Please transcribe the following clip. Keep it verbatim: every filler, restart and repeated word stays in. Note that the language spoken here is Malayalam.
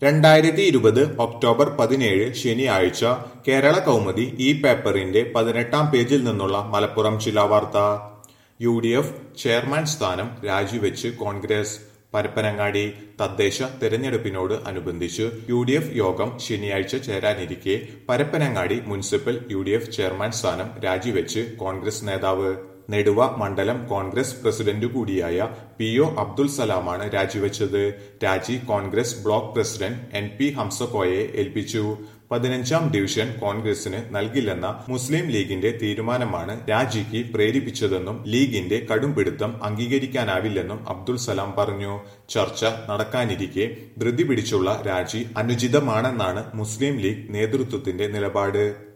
രണ്ടായിരത്തി ഇരുപത് ഒക്ടോബർ പതിനേഴ് ശനിയാഴ്ച കേരള കൗമുദി ഈ പേപ്പറിന്റെ പതിനെട്ടാം പേജിൽ നിന്നുള്ള മലപ്പുറം ജില്ലാ വാർത്ത. യു ഡി എഫ് ചെയർമാൻ സ്ഥാനം രാജിവെച്ച് കോൺഗ്രസ്. പരപ്പനങ്ങാടി തദ്ദേശ തെരഞ്ഞെടുപ്പിനോട് അനുബന്ധിച്ച് യു ഡി എഫ് യോഗം ശനിയാഴ്ച ചേരാനിരിക്കെ Parappanangadi municipal U D F chairman സ്ഥാനം രാജിവെച്ച് കോൺഗ്രസ് നേതാവ്. നെടുവ മണ്ഡലം കോൺഗ്രസ് പ്രസിഡന്റ് കൂടിയായ പി ഒ അബ്ദുൽ സലാമാണ് രാജിവെച്ചത്. രാജി Congress block president N P ഹംസക്കോയെ ഏൽപ്പിച്ചു. പതിനഞ്ചാം ഡിവിഷൻ കോൺഗ്രസിന് നൽകില്ലെന്ന മുസ്ലിം ലീഗിന്റെ തീരുമാനമാണ് രാജിക്ക് പ്രേരിപ്പിച്ചതെന്നും ലീഗിന്റെ കടുംപിടുത്തം അംഗീകരിക്കാനാവില്ലെന്നും അബ്ദുൽ സലാം പറഞ്ഞു. ചർച്ച നടക്കാനിരിക്കെ ധൃതി പിടിച്ചുള്ള രാജി അനുചിതമാണെന്നാണ് മുസ്ലിം ലീഗ് നേതൃത്വത്തിന്റെ നിലപാട്.